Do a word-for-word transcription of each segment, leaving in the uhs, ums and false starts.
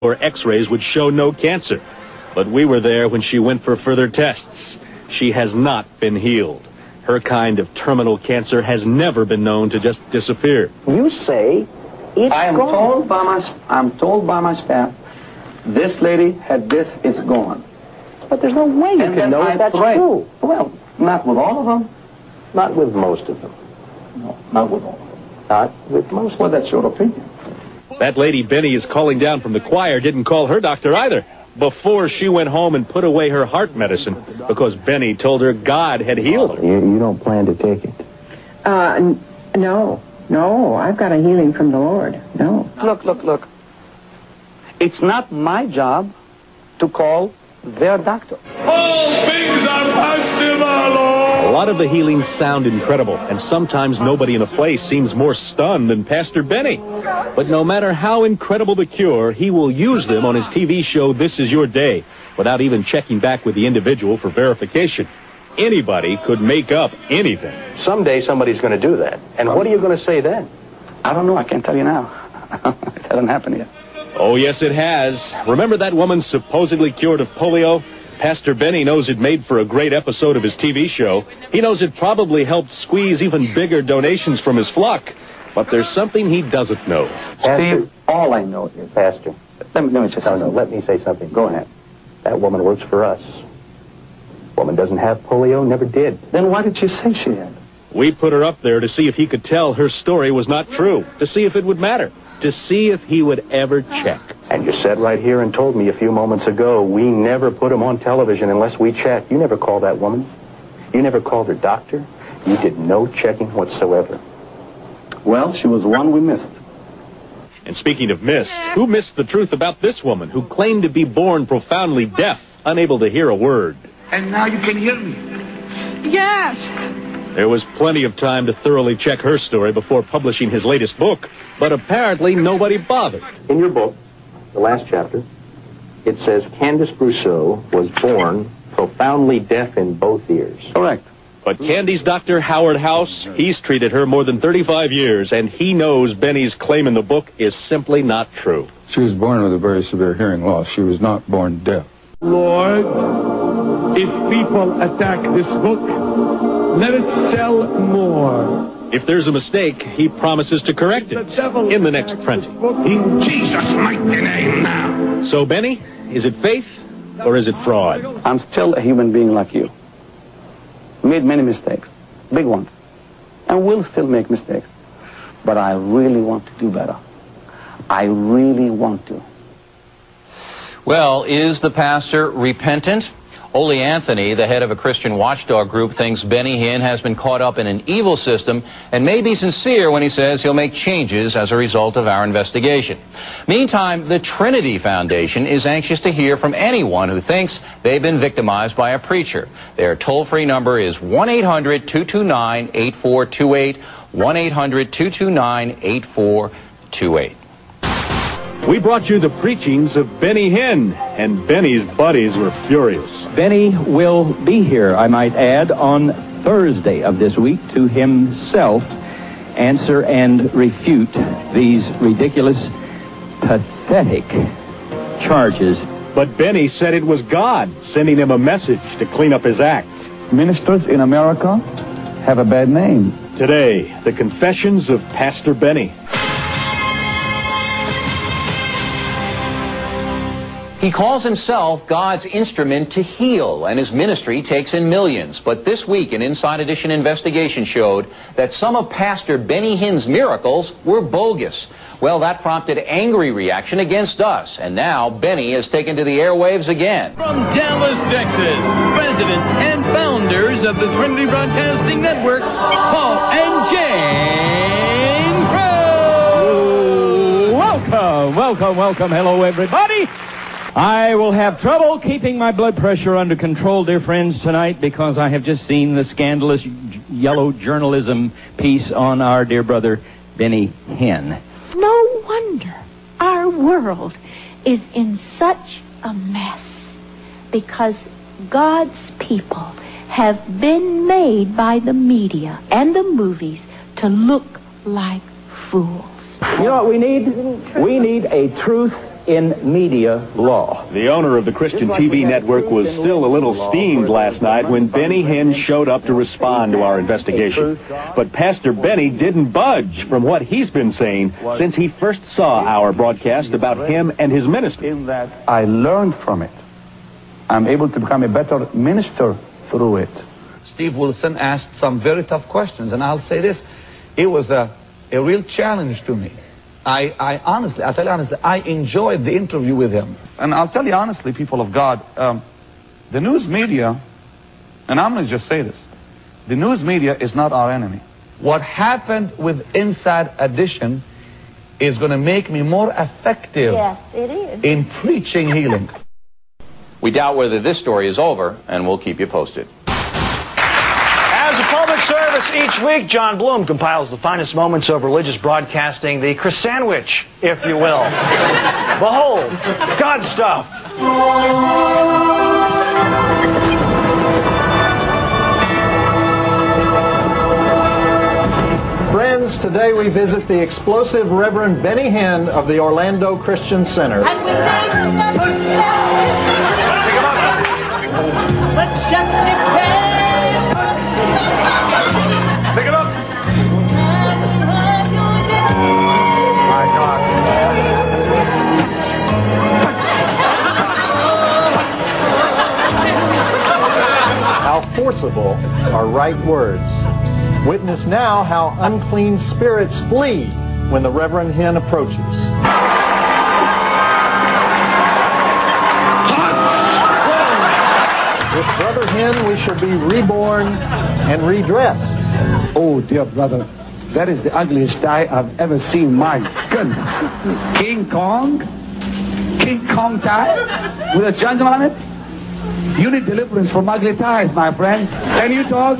or x-rays would show no cancer. But we were there when she went for further tests. She has not been healed. Her kind of terminal cancer has never been known to just disappear. You say it's I am gone. told by my I'm told by my staff, this lady had this, it's gone. But there's no way you And can then know I if that's prayed. true. Well, not with all of them. Not with most of them. No, not with all of them. Not with most Well, of them. that's your opinion. That lady Benny is calling down from the choir didn't call her doctor either. Before she went home and put away her heart medicine because Benny told her God had healed her. You, you don't plan to take it? Uh, n- no, no, I've got a healing from the Lord. No. Look, look, look. It's not my job to call their doctor. All things are possible, Lord. A lot of the healings sound incredible, and sometimes nobody in the place seems more stunned than Pastor Benny. But no matter how incredible the cure, he will use them on his T V show This Is Your Day, without even checking back with the individual for verification. Anybody could make up anything. Someday somebody's going to do that. And what are you going to say then? I don't know. I can't tell you now. It hasn't happened yet. Oh, yes, it has. Remember that woman supposedly cured of polio? Pastor Benny knows it made for a great episode of his T V show. He knows it probably helped squeeze even bigger donations from his flock. But there's something he doesn't know. Pastor, Steve, all I know is... Pastor. Let me, let me just say No, no, something. let me say something. Go ahead. That woman works for us. Woman doesn't have polio, never did. Then why did she say she had? We put her up there to see if he could tell her story was not true, to see if it would matter, to see if he would ever check. And you sat right here and told me a few moments ago, we never put him on television unless we check. You never called that woman. You never called her doctor. You did no checking whatsoever. Well, she was one we missed. And speaking of missed, who missed the truth about this woman who claimed to be born profoundly deaf, unable to hear a word? And now you can hear me. Yes. There was plenty of time to thoroughly check her story before publishing his latest book, but apparently nobody bothered. In your book, the last chapter, it says Candace Brousseau was born profoundly deaf in both ears. Correct. But Candy's doctor, Howard House, he's treated her more than thirty-five years, and he knows Benny's claim in the book is simply not true. She was born with a very severe hearing loss. She was not born deaf. Lord, if people attack this book, let it sell more. If there's a mistake, he promises to correct it in the next printing. In Jesus' mighty name now. So, Benny, is it faith or is it fraud? I'm still a human being like you. Made many mistakes, big ones, and will still make mistakes. But I really want to do better. I really want to. Well, is the pastor repentant? Ole Anthony, the head of a Christian watchdog group, thinks Benny Hinn has been caught up in an evil system and may be sincere when he says he'll make changes as a result of our investigation. Meantime, the Trinity Foundation is anxious to hear from anyone who thinks they've been victimized by a preacher. Their toll-free number is one eight hundred two two nine eight four two eight, one eight hundred two two nine eight four two eight. We brought you the preachings of Benny Hinn, and Benny's buddies were furious. Benny will be here, I might add, on Thursday of this week to himself answer and refute these ridiculous, pathetic charges. But Benny said it was God sending him a message to clean up his act. Ministers in America have a bad name. Today, the confessions of Pastor Benny. He calls himself God's instrument to heal, and his ministry takes in millions. But this week, an Inside Edition investigation showed that some of Pastor Benny Hinn's miracles were bogus. Well, that prompted angry reaction against us, and now Benny is taken to the airwaves again. From Dallas, Texas, president and founders of the Trinity Broadcasting Network, Paul and Jane Crow. Welcome, welcome, welcome. Hello, everybody. I will have trouble keeping my blood pressure under control, dear friends, tonight because I have just seen the scandalous yellow journalism piece on our dear brother, Benny Hinn. No wonder our world is in such a mess because God's people have been made by the media and the movies to look like fools. You know what we need? We need a truth in media law. The owner of the Christian T V network was still a little steamed last night when Benny Hinn showed up to respond to our investigation. But Pastor Benny didn't budge from what he's been saying since he first saw our broadcast about him and his ministry. In that I learned from it. I'm able to become a better minister through it. Steve Wilson asked some very tough questions, and I'll say this, it was a, a real challenge to me. I, I honestly, I'll tell you honestly, I enjoyed the interview with him. And I'll tell you honestly, people of God, um, the news media, and I'm going to just say this, the news media is not our enemy. What happened with Inside Edition is going to make me more effective Yes, it is. in preaching healing. We doubt whether this story is over, and we'll keep you posted. As a public service, each week, John Bloom compiles the finest moments of religious broadcasting, the Chris Sandwich, if you will. Behold, God stuff. Friends, today we visit the explosive Reverend Benny Hinn of the Orlando Christian Center. And we thank him for Let's just prepare. Pick it up. My God. How forcible are right words. Witness now how unclean spirits flee when the Reverend Hinn approaches. With Brother Hinn, we shall be reborn and redressed. Oh, dear brother, that is the ugliest tie I've ever seen. My goodness. King Kong? King Kong tie? With a jungle on it? You need deliverance from ugly ties, my friend. Can you talk?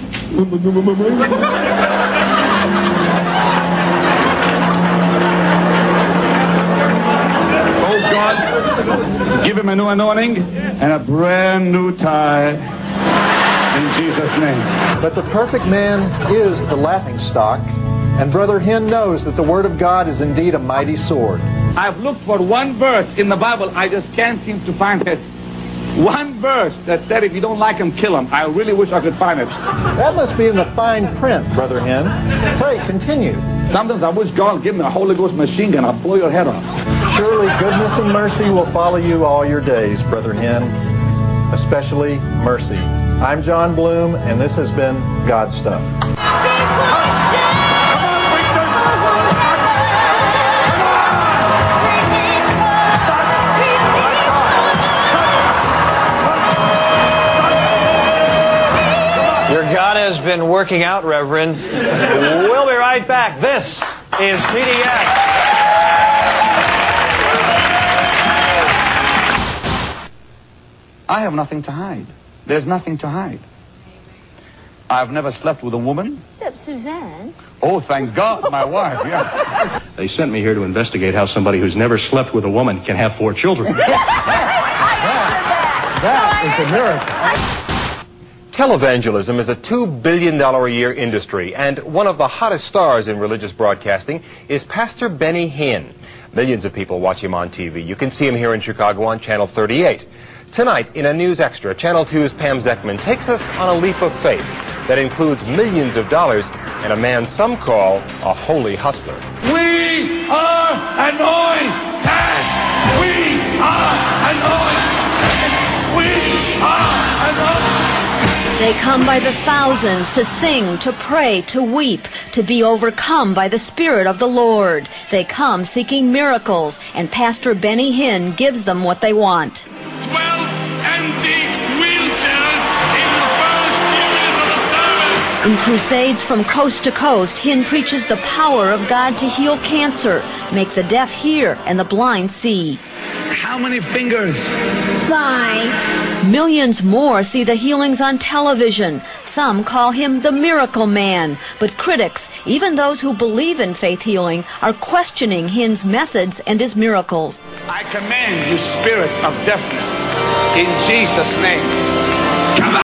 Oh, God, give him a new anointing and a brand new tie. In Jesus' name. But the perfect man is the laughing stock, and Brother Hinn knows that the Word of God is indeed a mighty sword. I've looked for one verse in the Bible. I just can't seem to find it. One verse that said if you don't like him, kill him. I really wish I could find it. That must be in the fine print, Brother Hinn. Pray, continue. Sometimes I wish God would give me a Holy Ghost machine gun. I'll blow your head off. Surely goodness and mercy will follow you all your days, Brother Hinn, especially mercy. I'm John Bloom, and this has been God Stuff. Your God has been working out, Reverend. We'll be right back. This is T D S. I have nothing to hide. There's nothing to hide. I've never slept with a woman. Except Suzanne. Oh, thank God, my wife, yes. They sent me here to investigate how somebody who's never slept with a woman can have four children. That is a miracle. Televangelism is a two billion dollars a year industry, and one of the hottest stars in religious broadcasting is Pastor Benny Hinn. Millions of people watch him on T V. You can see him here in Chicago on Channel thirty-eight. Tonight, in a News Extra, Channel two's Pam Zeckman takes us on a leap of faith that includes millions of dollars and a man some call a holy hustler. We are anointed! We are anointed! We are anointed! They come by the thousands to sing, to pray, to weep, to be overcome by the Spirit of the Lord. They come seeking miracles, and Pastor Benny Hinn gives them what they want. Twelve empty wheelchairs in the first few minutes of the service! In crusades from coast to coast, Hinn preaches the power of God to heal cancer, make the deaf hear and the blind see. How many fingers? Five. Millions more see the healings on television. Some call him the miracle man. But critics, even those who believe in faith healing, are questioning Hinn's methods and his miracles. I command you, spirit of deafness, in Jesus' name.